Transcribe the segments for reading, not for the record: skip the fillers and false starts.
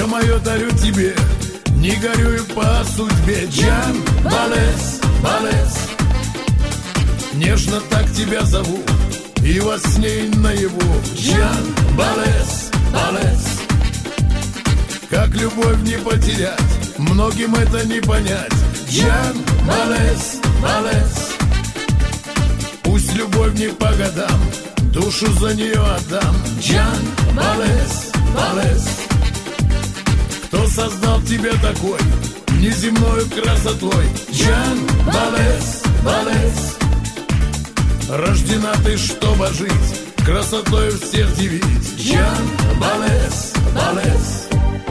мое дарю тебе, не горюю по судьбе. Джан Балес, Балес, нежно так тебя зову, и во сне и наяву. Джан Балес, Балес, как любовь не потерять, многим это не понять. Джан Балес, Балес, пусть любовь не по годам, душу за нее отдам. Джан Балес, Балес, кто создал тебя такой, неземною красотой. Джан Балес, Балес, рождена ты, чтобы жить, красотою всех дивить. Джан Балес, Балес.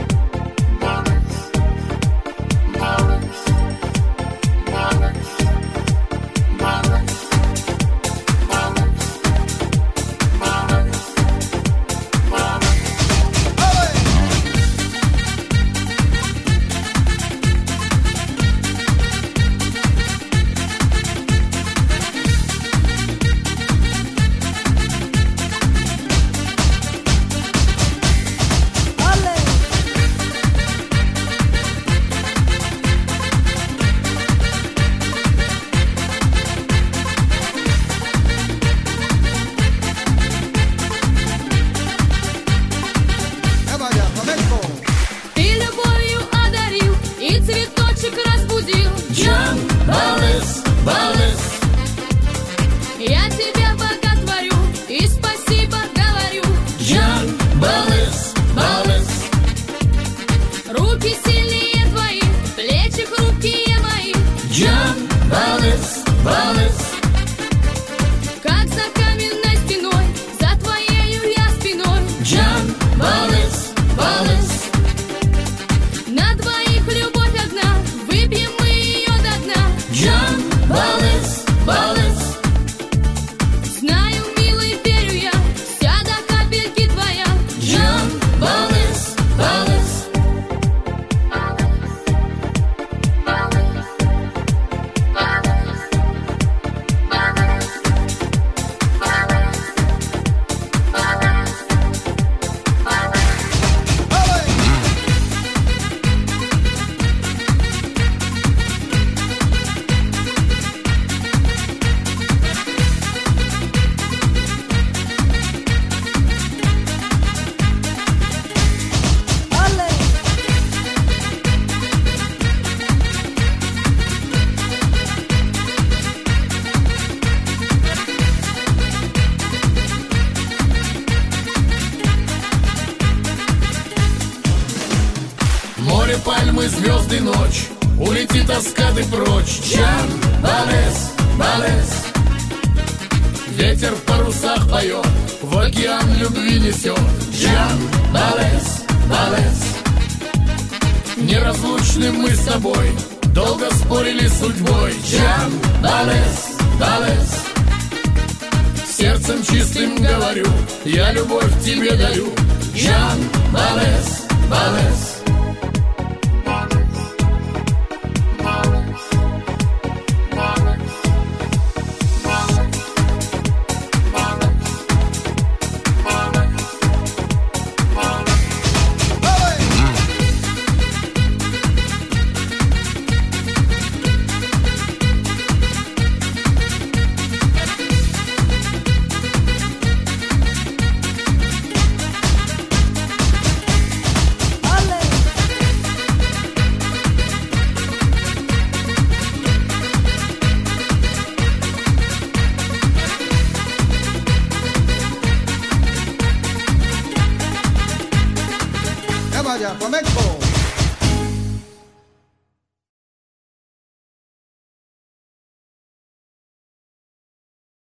Пальмы, звезды, ночь, улети тоска ты прочь. Джан Балес, Балес, ветер в парусах поет, в океан любви несет. Джан Балес, Балес, неразлучны мы с тобой, долго спорили с судьбой. Джан Балес, Балес, сердцем чистым говорю, я любовь тебе дарю. Джан Балес, Балес. Flamenco.